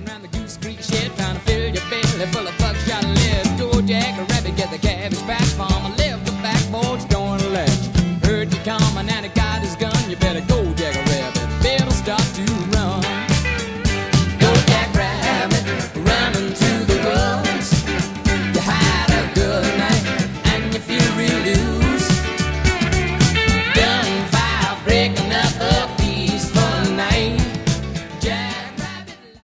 around the Goose Creek shed, trying to fill your belly full of